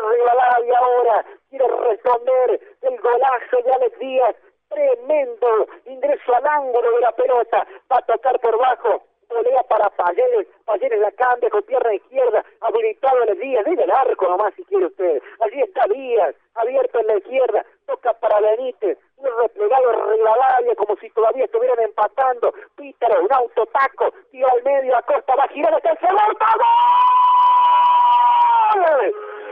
Rivadavia ahora quiere responder el golazo de Alex Díaz. Tremendo ingreso al ángulo de la pelota. Va a tocar por bajo. Volea para Payeres. Payeres la cambia con pierna izquierda. Habilitado Alex Díaz. Desde el arco nomás si quiere usted. Allí está Díaz. Abierto en la izquierda. Toca para Benítez. Un replegado Rivadavia como si todavía estuvieran empatando. Pítaro, un autotaco. Tiro al medio. Acosta va a girar hasta el segundo. ¡Gol!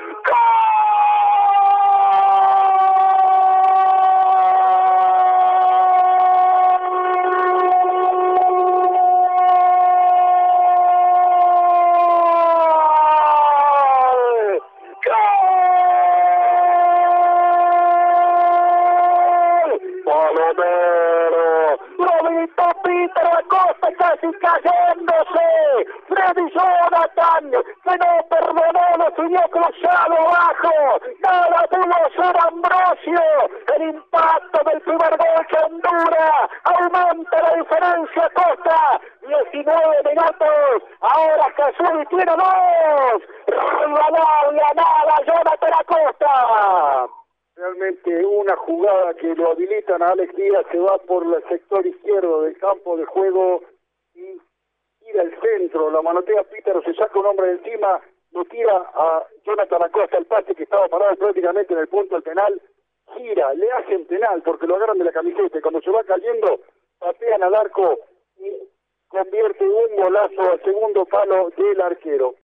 Pítaro Acosta casi cayéndose. Freddy Jonathan, que no perdonó, lo subió cruzado abajo. Nada pudo ser Ambrosio. El impacto del primer gol que Honduras aumenta la diferencia. Acosta, 19 minutos. Ahora Jesús tiene 2. Rivadavia nada, Jonathan Acosta. Realmente una jugada que lo habilitan a Alex Díaz, se va por el sector izquierdo del campo de juego y tira al centro, la manotea Pítaro, se saca un hombre de encima, lo tira a Jonathan Acosta, el pase que estaba parado prácticamente en el punto del penal, gira, le hacen penal porque lo agarran de la camiseta y cuando se va cayendo patean al arco y convierte un golazo al segundo palo del arquero.